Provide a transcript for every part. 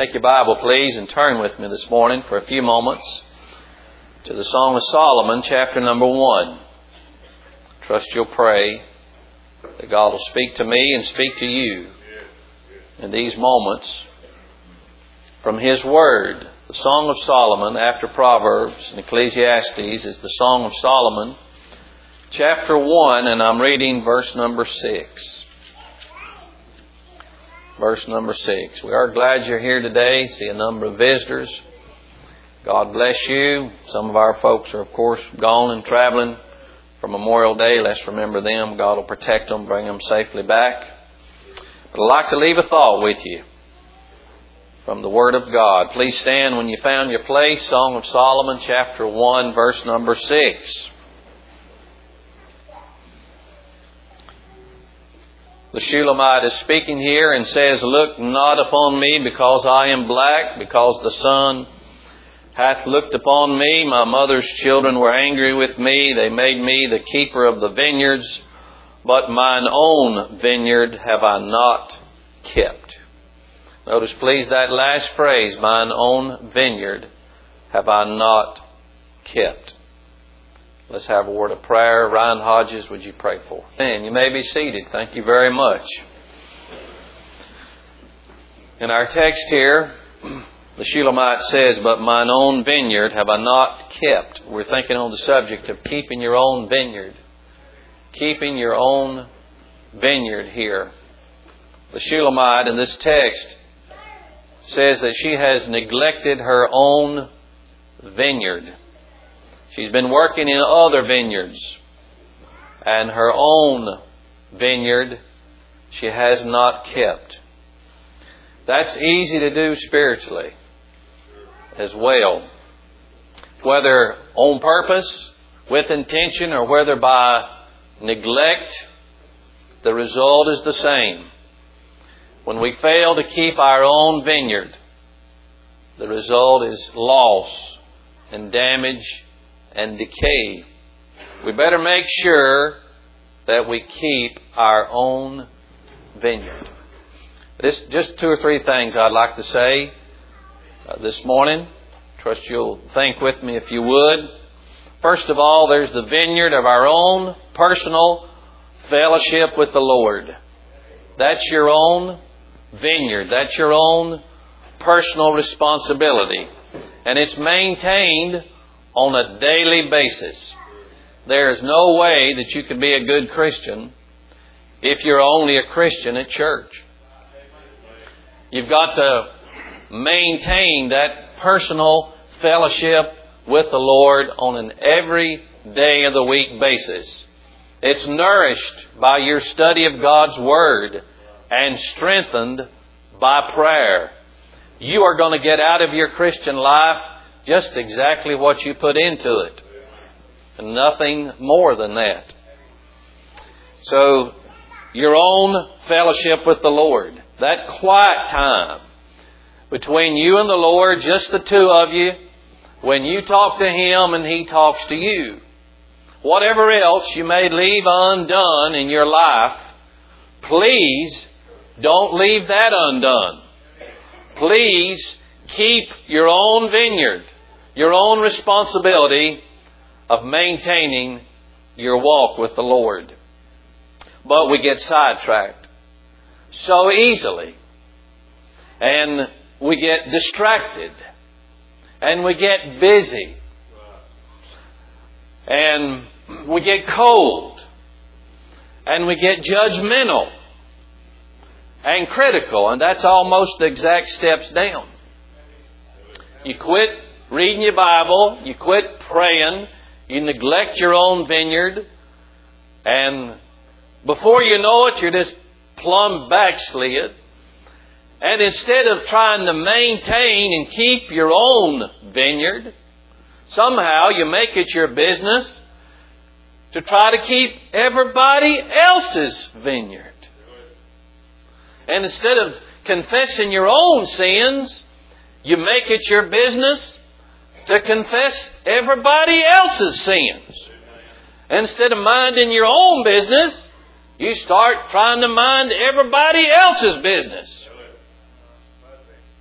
Take your Bible, please, and turn with me this morning for a few moments to the Song of Solomon, chapter number 1. Trust you'll pray that God will speak to me and speak to you in these moments from His Word. The Song of Solomon, after Proverbs and Ecclesiastes, is the Song of Solomon, chapter 1, and I'm reading verse number 6. Verse number 6. We are glad you're here today. See a number of visitors. God bless you. Some of our folks are, of course, gone and traveling for Memorial Day. Let's remember them. God will protect them, bring them safely back. But I'd like to leave a thought with you from the Word of God. Please stand when you found your place. Song of Solomon, chapter 1, verse number 6. The Shulamite is speaking here and says, "Look not upon me because I am black, because the sun hath looked upon me. My mother's children were angry with me. They made me the keeper of the vineyards, but mine own vineyard have I not kept." Notice please that last phrase, mine own vineyard have I not kept. Let's have a word of prayer. Ryan Hodges, would you pray for? And you may be seated. Thank you very much. In our text here, the Shulamite says, "But mine own vineyard have I not kept." We're thinking on the subject of keeping your own vineyard. Keeping your own vineyard here. The Shulamite in this text says that she has neglected her own vineyard. She's been working in other vineyards, and her own vineyard she has not kept. That's easy to do spiritually as well. Whether on purpose, with intention, or whether by neglect, the result is the same. When we fail to keep our own vineyard, the result is loss and damage and decay. We better make sure that we keep our own vineyard. This just 2 or 3 things I'd like to say this morning. Trust you'll think with me if you would. First of all, there's the vineyard of our own personal fellowship with the Lord. That's your own vineyard. That's your own personal responsibility. And it's maintained on a daily basis. There is no way that you can be a good Christian if you're only a Christian at church. You've got to maintain that personal fellowship with the Lord on an every day of the week basis. It's nourished by your study of God's Word and strengthened by prayer. You are going to get out of your Christian life just exactly what you put into it. And nothing more than that. So, your own fellowship with the Lord. That quiet time between you and the Lord, just the two of you, when you talk to Him and He talks to you. Whatever else you may leave undone in your life, please don't leave that undone. Please keep your own vineyard, your own responsibility of maintaining your walk with the Lord. But we get sidetracked so easily. And we get distracted. And we get busy. And we get cold. And we get judgmental. And critical. And that's almost the exact steps down. You quit reading your Bible. You quit praying. You neglect your own vineyard. And before you know it, you're just plumb backslid. And instead of trying to maintain and keep your own vineyard, somehow you make it your business to try to keep everybody else's vineyard. And instead of confessing your own sins, you make it your business to confess everybody else's sins. Instead of minding your own business, you start trying to mind everybody else's business.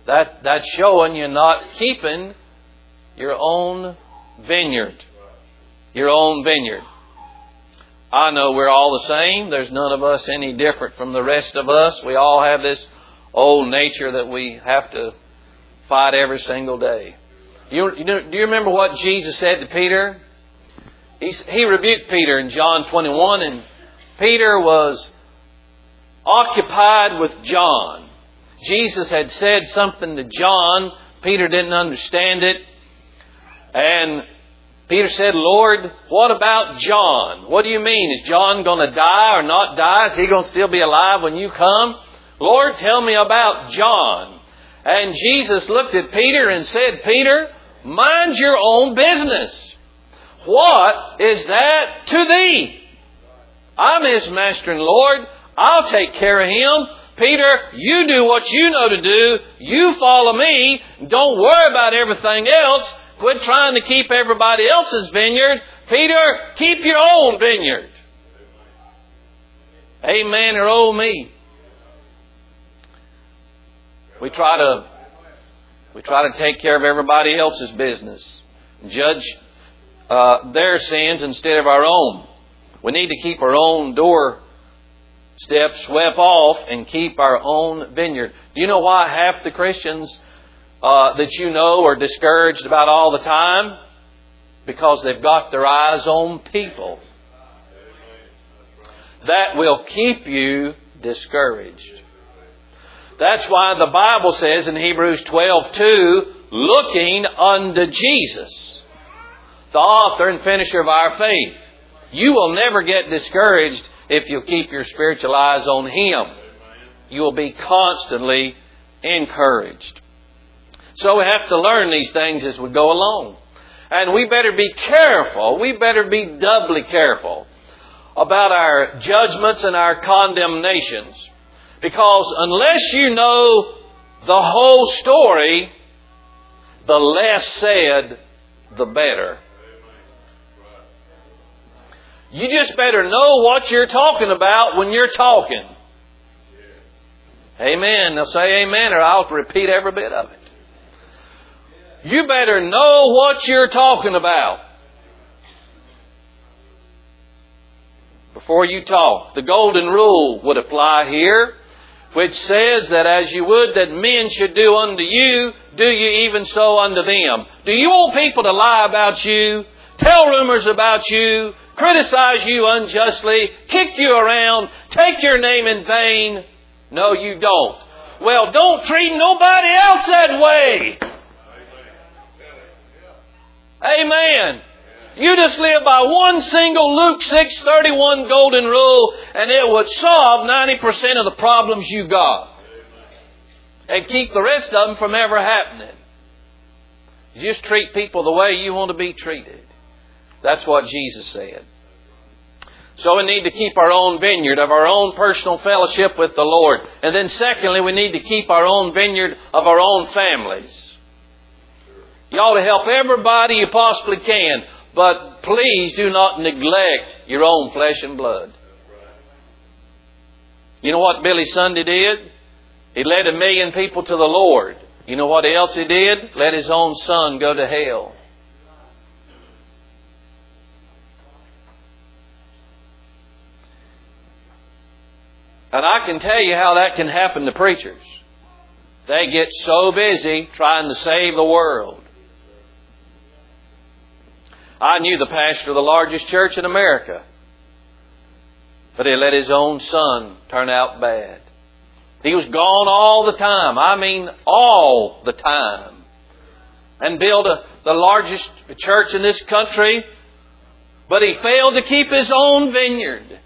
That's showing you're not keeping your own vineyard. Your own vineyard. I know we're all the same. There's none of us any different from the rest of us. We all have this old nature that we have to fight every single day. Do you remember what Jesus said to Peter? He rebuked Peter in John 21, and Peter was occupied with John. Jesus had said something to John. Peter didn't understand it. And Peter said, Lord, what about John? What do you mean? Is John going to die or not die? Is he going to still be alive when you come? Lord, tell me about John. And Jesus looked at Peter and said, Peter, mind your own business. What is that to thee? I'm his master and Lord. I'll take care of him. Peter, you do what you know to do. You follow me. Don't worry about everything else. Quit trying to keep everybody else's vineyard. Peter, keep your own vineyard. Amen or oh me. We try to take care of everybody else's business. Judge their sins instead of our own. We need to keep our own door steps swept off and keep our own vineyard. Do you know why half the Christians that you know are discouraged about all the time? Because they've got their eyes on people. That will keep you discouraged. That's why the Bible says in Hebrews 12:2, looking unto Jesus, the author and finisher of our faith. You will never get discouraged if you keep your spiritual eyes on Him. You will be constantly encouraged. So we have to learn these things as we go along. And we better be careful. We better be doubly careful about our judgments and our condemnations. Because unless you know the whole story, the less said, the better. You just better know what you're talking about when you're talking. Amen. Now say amen or I'll repeat every bit of it. You better know what you're talking about before you talk. The golden rule would apply here, which says that as you would that men should do unto you, do you even so unto them. Do you want people to lie about you, tell rumors about you, criticize you unjustly, kick you around, take your name in vain? No, you don't. Well, don't treat nobody else that way. Amen. You just live by one single Luke 6:31 golden rule and it would solve 90% of the problems you got. And keep the rest of them from ever happening. Just treat people the way you want to be treated. That's what Jesus said. So we need to keep our own vineyard of our own personal fellowship with the Lord. And then secondly, we need to keep our own vineyard of our own families. You ought to help everybody you possibly can. But please do not neglect your own flesh and blood. You know what Billy Sunday did? He led 1 million people to the Lord. You know what else he did? Let his own son go to hell. And I can tell you how that can happen to preachers. They get so busy trying to save the world. I knew the pastor of the largest church in America. But he let his own son turn out bad. He was gone all the time. I mean all the time. And built the largest church in this country. But he failed to keep his own vineyard.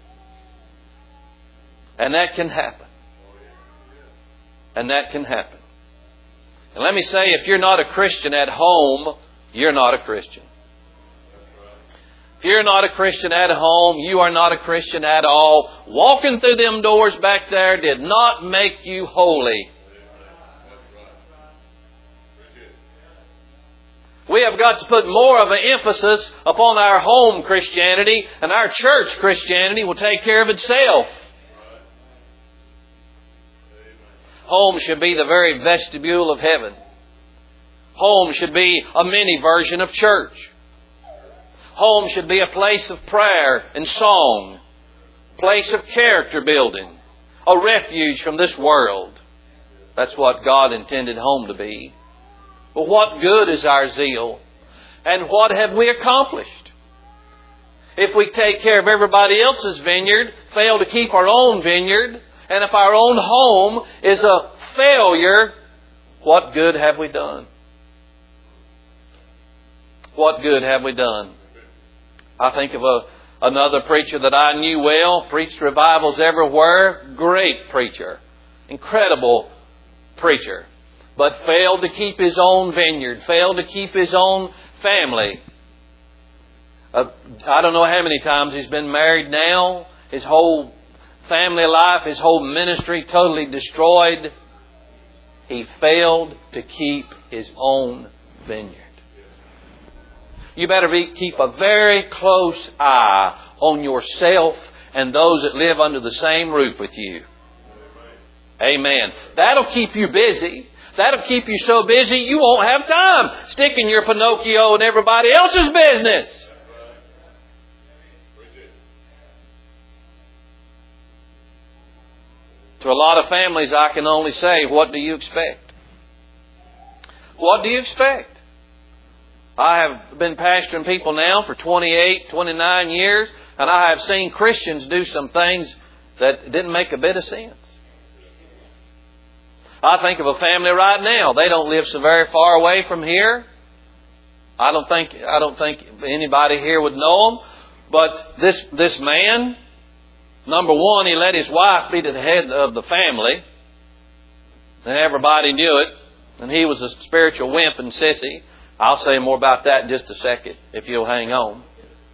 And that can happen. And that can happen. And let me say, if you're not a Christian at home, you're not a Christian. If you're not a Christian at home, you are not a Christian at all. Walking through them doors back there did not make you holy. We have got to put more of an emphasis upon our home Christianity, and our church Christianity will take care of itself. Home should be the very vestibule of heaven. Home should be a mini version of church. Home should be a place of prayer and song, place of character building, a refuge from this world. That's what God intended home to be. But what good is our zeal? And what have we accomplished? If we take care of everybody else's vineyard, fail to keep our own vineyard, and if our own home is a failure, what good have we done? What good have we done? I think of another preacher that I knew well, preached revivals everywhere, great preacher, incredible preacher, but failed to keep his own vineyard, failed to keep his own family. I don't know how many times he's been married now. His whole family life, his whole ministry totally destroyed. He failed to keep his own vineyard. You better keep a very close eye on yourself and those that live under the same roof with you. Amen. That'll keep you busy. That'll keep you so busy you won't have time sticking your Pinocchio in everybody else's business. To a lot of families, I can only say, what do you expect? What do you expect? I have been pastoring people now for 28, 29 years, and I have seen Christians do some things that didn't make a bit of sense. I think of a family right now. They don't live so very far away from here. I don't think anybody here would know them. But this man, number one, he let his wife be the head of the family. And everybody knew it. And he was a spiritual wimp and sissy. I'll say more about that in just a second, if you'll hang on.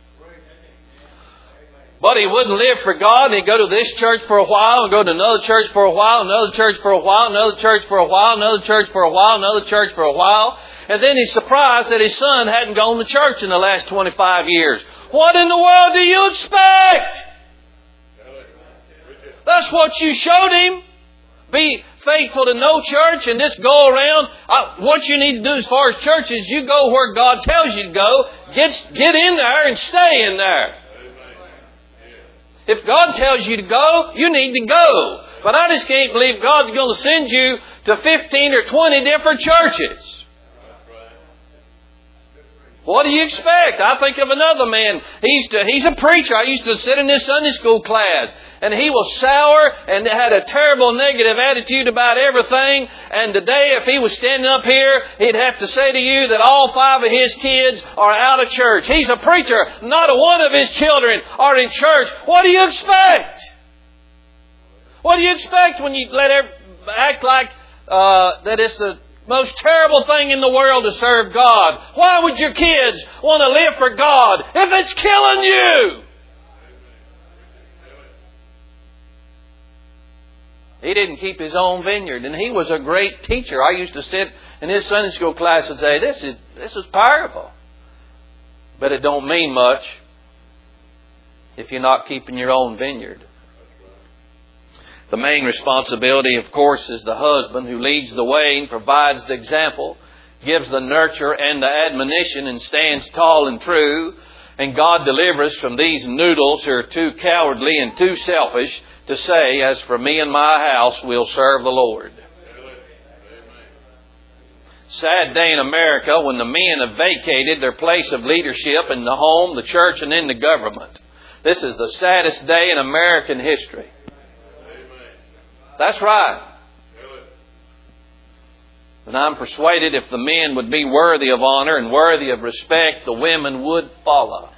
But he wouldn't live for God, and he'd go to this church for a while, and go to another church for a while, another church for a while, another church for a while, another church for a while, another church for a while. And then he's surprised that his son hadn't gone to church in the last 25 years. What in the world do you expect? That's what you showed him. Be faithful to no church and just go around. What you need to do as far as church is you go where God tells you to go. Get in there and stay in there. If God tells you to go, you need to go. But I just can't believe God's going to send you to 15 or 20 different churches. What do you expect? I think of another man. He's a preacher. I used to sit in his Sunday school class. And he was sour and had a terrible negative attitude about everything. And today, if he was standing up here, he'd have to say to you that all 5 of his kids are out of church. He's a preacher. Not a one of his children are in church. What do you expect? What do you expect when you act like that it's the most terrible thing in the world to serve God? Why would your kids want to live for God if it's killing you? He didn't keep his own vineyard, and he was a great teacher. I used to sit in his Sunday school class and say, this is powerful. But it don't mean much if you're not keeping your own vineyard. The main responsibility, of course, is the husband who leads the way and provides the example, gives the nurture and the admonition, and stands tall and true. And God delivers from these noodles who are too cowardly and too selfish to say, as for me and my house, we'll serve the Lord. Sad day in America when the men have vacated their place of leadership in the home, the church, and in the government. This is the saddest day in American history. That's right. And I'm persuaded if the men would be worthy of honor and worthy of respect, the women would follow.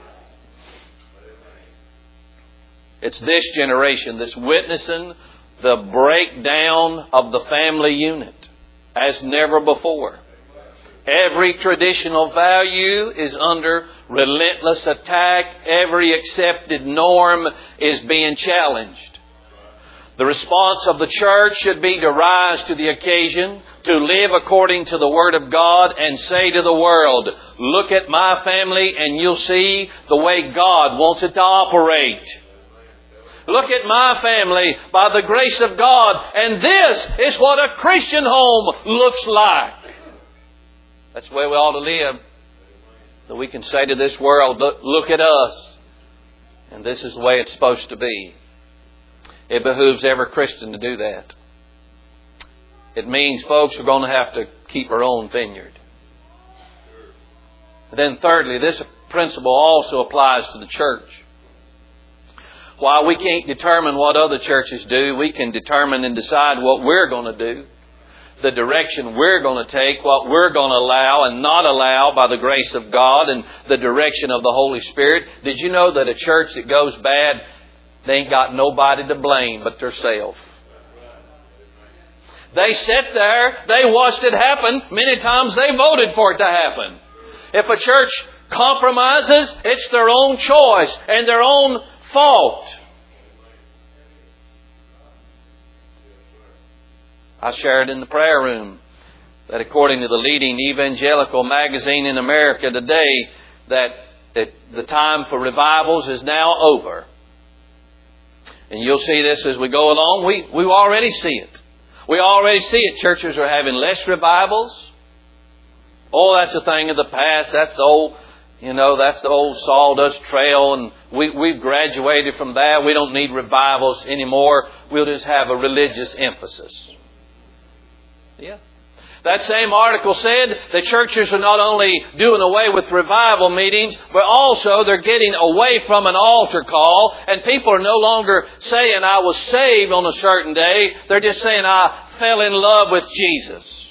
It's this generation that's witnessing the breakdown of the family unit as never before. Every traditional value is under relentless attack. Every accepted norm is being challenged. The response of the church should be to rise to the occasion, to live according to the Word of God, and say to the world, look at my family and you'll see the way God wants it to operate. Look at my family by the grace of God. And this is what a Christian home looks like. That's the way we ought to live. That we can say to this world, look at us. And this is the way it's supposed to be. It behooves every Christian to do that. It means, folks, we're going to have to keep our own vineyard. And then thirdly, this principle also applies to the church. While we can't determine what other churches do, we can determine and decide what we're going to do. The direction we're going to take, what we're going to allow and not allow by the grace of God and the direction of the Holy Spirit. Did you know that a church that goes bad, they ain't got nobody to blame but themselves? They sat there, they watched it happen. Many times they voted for it to happen. If a church compromises, it's their own choice and their own fault. I shared in the prayer room that according to the leading evangelical magazine in America today, that the time for revivals is now over. And you'll see this as we go along. We already see it. We already see it. Churches are having less revivals. Oh, that's a thing of the past. That's the old, that's the old sawdust trail. And we've graduated from that. We don't need revivals anymore. We'll just have a religious emphasis. Yeah. That same article said that churches are not only doing away with revival meetings, but also they're getting away from an altar call. And people are no longer saying, I was saved on a certain day. They're just saying, I fell in love with Jesus.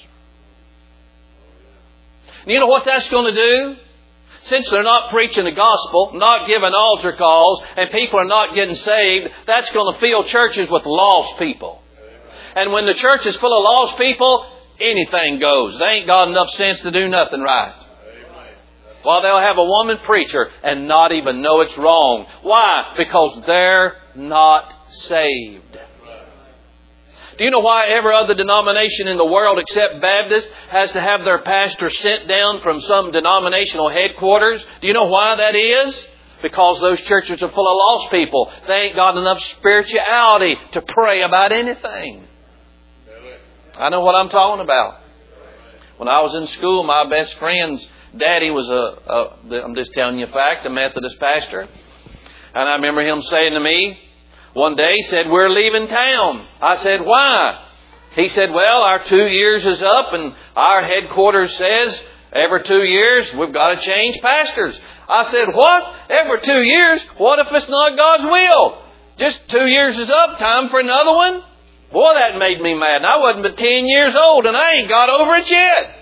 And you know what that's going to do? Since they're not preaching the gospel, not giving altar calls, and people are not getting saved, that's going to fill churches with lost people. And when the church is full of lost people, anything goes. They ain't got enough sense to do nothing right. Well, they'll have a woman preacher and not even know it's wrong. Why? Because they're not saved. Do you know why every other denomination in the world except Baptist has to have their pastor sent down from some denominational headquarters? Do you know why that is? Because those churches are full of lost people. They ain't got enough spirituality to pray about anything. I know what I'm talking about. When I was in school, my best friend's daddy was I'm just telling you a fact, a Methodist pastor. And I remember him saying to me, one day, he said, we're leaving town. I said, why? He said, well, our 2 years is up and our headquarters says every 2 years we've got to change pastors. I said, what? Every 2 years? What if it's not God's will? Just 2 years is up, time for another one? Boy, that made me mad. And I wasn't but 10 years old and I ain't got over it yet.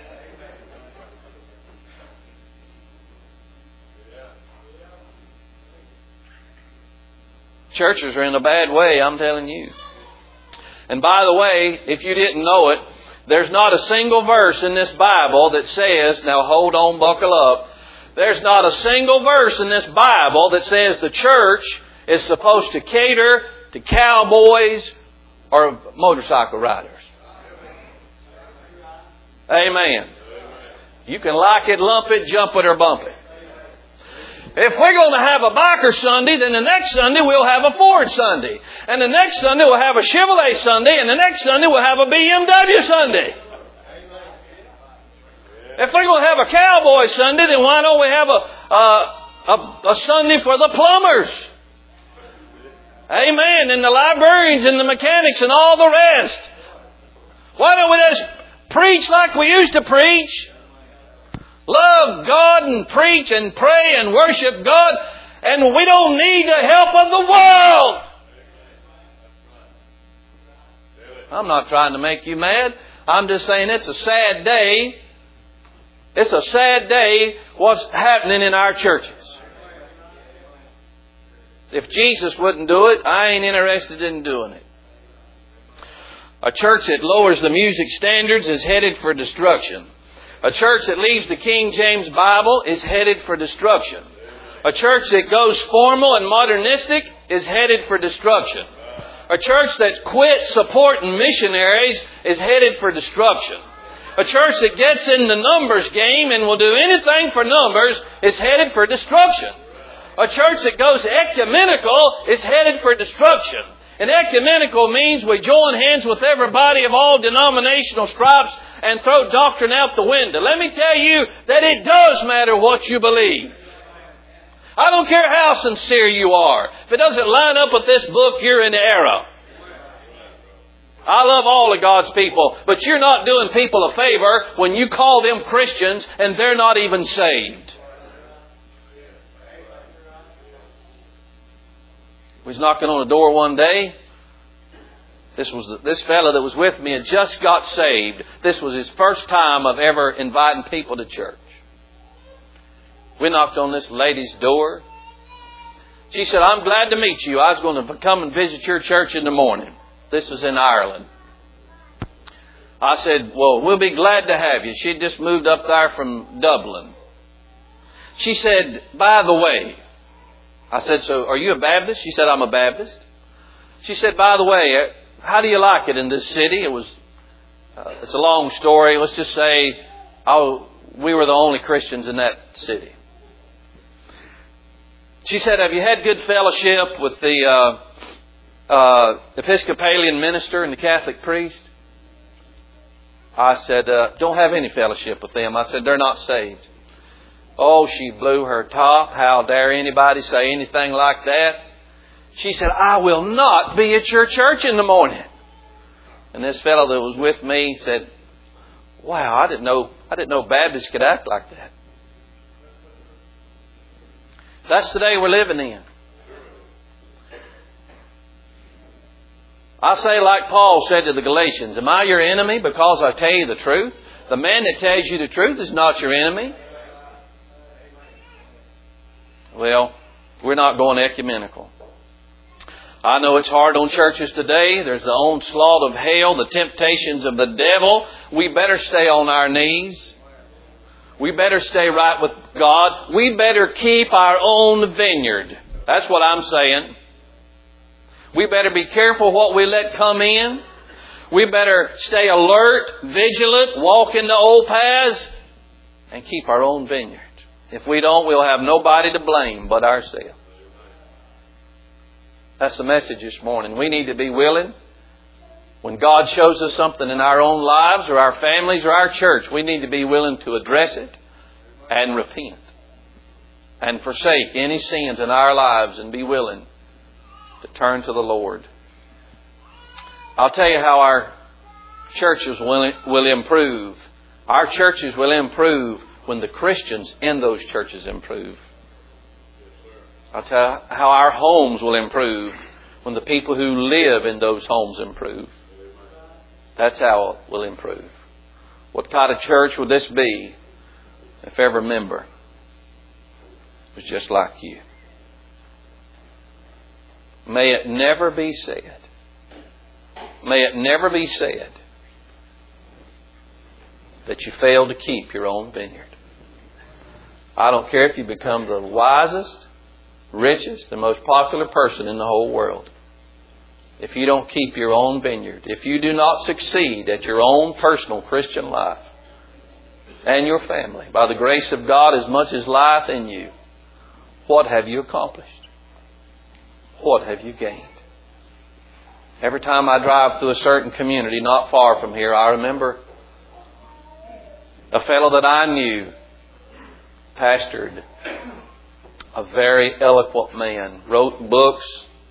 Churches are in a bad way, I'm telling you. And by the way, if you didn't know it, there's not a single verse in this Bible that says, now hold on, buckle up. There's not a single verse in this Bible that says the church is supposed to cater to cowboys or motorcycle riders. Amen. You can like it, lump it, jump it, or bump it. If we're going to have a biker Sunday, then the next Sunday we'll have a Ford Sunday. And the next Sunday we'll have a Chevrolet Sunday. And the next Sunday we'll have a BMW Sunday. If we're going to have a cowboy Sunday, then why don't we have a Sunday for the plumbers? Amen. And the librarians and the mechanics and all the rest. Why don't we just preach like we used to preach? Love God and preach and pray and worship God. And we don't need the help of the world. I'm not trying to make you mad. I'm just saying it's a sad day. It's a sad day what's happening in our churches. If Jesus wouldn't do it, I ain't interested in doing it. A church that lowers the music standards is headed for destruction. A church that leaves the King James Bible is headed for destruction. A church that goes formal and modernistic is headed for destruction. A church that quits supporting missionaries is headed for destruction. A church that gets in the numbers game and will do anything for numbers is headed for destruction. A church that goes ecumenical is headed for destruction. And ecumenical means we join hands with everybody of all denominational stripes and throw doctrine out the window. Let me tell you that it does matter what you believe. I don't care how sincere you are. If it doesn't line up with this book, you're in error. I love all of God's people, but you're not doing people a favor when you call them Christians and they're not even saved. I was knocking on a door one day. This fellow that was with me had just got saved. This was his first time of ever inviting people to church. We knocked on this lady's door. She said, "I'm glad to meet you. I was going to come and visit your church in the morning." This was in Ireland. I said, "Well, we'll be glad to have you." She'd just moved up there from Dublin. She said, "By the way," I said, "So are you a Baptist?" She said, "I'm a Baptist." She said, "By the way, how do you like it in this city?" It's a long story. Let's just say we were the only Christians in that city. She said, "Have you had good fellowship with the Episcopalian minister and the Catholic priest?" I said, "Don't have any fellowship with them." I said, "They're not saved." Oh, she blew her top. How dare anybody say anything like that? She said, "I will not be at your church in the morning." And this fellow that was with me said, "Wow, I didn't know Baptists could act like that." That's the day we're living in. I say like Paul said to the Galatians, "Am I your enemy because I tell you the truth?" The man that tells you the truth is not your enemy. Well, we're not going ecumenical. I know it's hard on churches today. There's the onslaught of hell, the temptations of the devil. We better stay on our knees. We better stay right with God. We better keep our own vineyard. That's what I'm saying. We better be careful what we let come in. We better stay alert, vigilant, walk in the old paths, and keep our own vineyard. If we don't, we'll have nobody to blame but ourselves. That's the message this morning. We need to be willing. When God shows us something in our own lives or our families or our church, we need to be willing to address it and repent and forsake any sins in our lives and be willing to turn to the Lord. I'll tell you how our churches will improve. Our churches will improve when the Christians in those churches improve. I'll tell you how our homes will improve when the people who live in those homes improve. That's how it will improve. What kind of church would this be if every member was just like you? May it never be said. May it never be said that you fail to keep your own vineyard. I don't care if you become the wisest, richest, and most popular person in the whole world. If you don't keep your own vineyard, if you do not succeed at your own personal Christian life and your family, by the grace of God as much as lieth in you, what have you accomplished? What have you gained? Every time I drive through a certain community not far from here, I remember a fellow that I knew pastored, a very eloquent man, wrote books,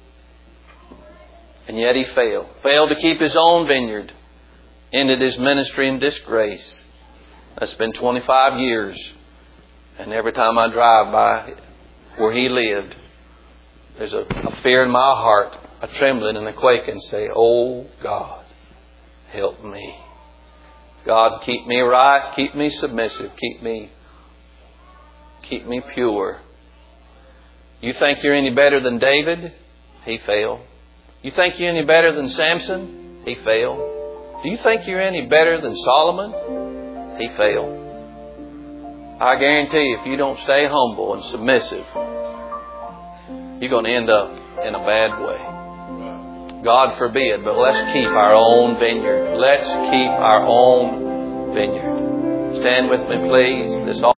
and yet he failed. Failed to keep his own vineyard. Ended his ministry in disgrace. That's been 25 years. And every time I drive by where he lived, there's a fear in my heart, a trembling and a quake, and say, "Oh God, help me. God, keep me right, keep me submissive, keep me pure." You think you're any better than David? He failed. You think you're any better than Samson? He failed. Do you think you're any better than Solomon? He failed. I guarantee you, if you don't stay humble and submissive, you're going to end up in a bad way. God forbid, but let's keep our own vineyard. Let's keep our own vineyard. Stand with me, please. This